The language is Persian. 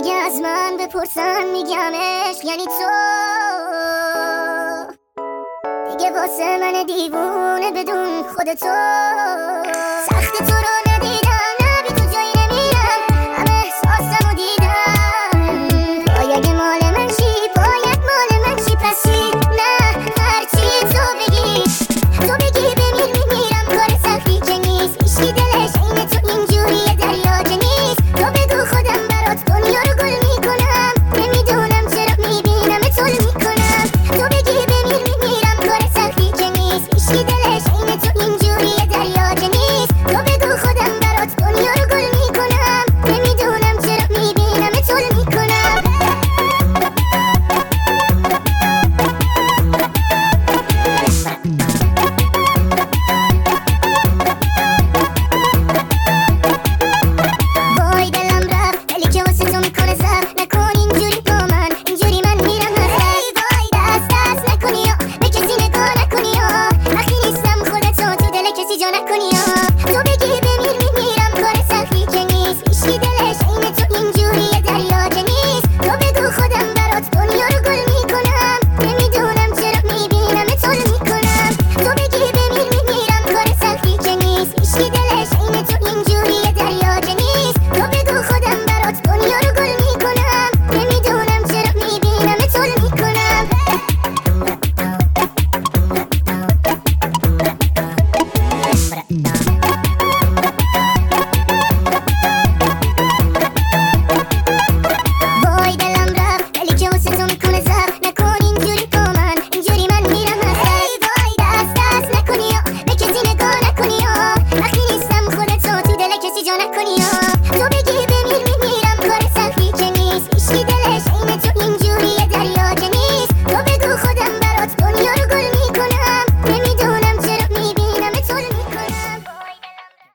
اگه از من بپرسن میگمش یعنی تو دیگه واسه من دیوونه بدون خودتو. سخت تو رو ندیدم، نه بی تو جایی نمیرم، همه احساسمو دیدم. پای اگه مال من چی، باید مال من چی، پس چی؟ نه هرچی تو بگی بمیر میمیرم، کار سختی که نیست، هیچکی دلش اینه تو اینجوری دریاچه نیست. تو بگو خودم برات دنیا رو گل میکنم، نمیدونم چرا میبینم طول میکنم. تو بگی بمیر میمیرم، کار سختی که نیست، هیچکی دلش اینه تو اینجوری دریاچه نیست. تو بگو خودم برات دنیا رو گل میکنم، نمیدونم چرا میبینم طول میکنم. وای دلم رفت ولی که واسه تو میکنه زر،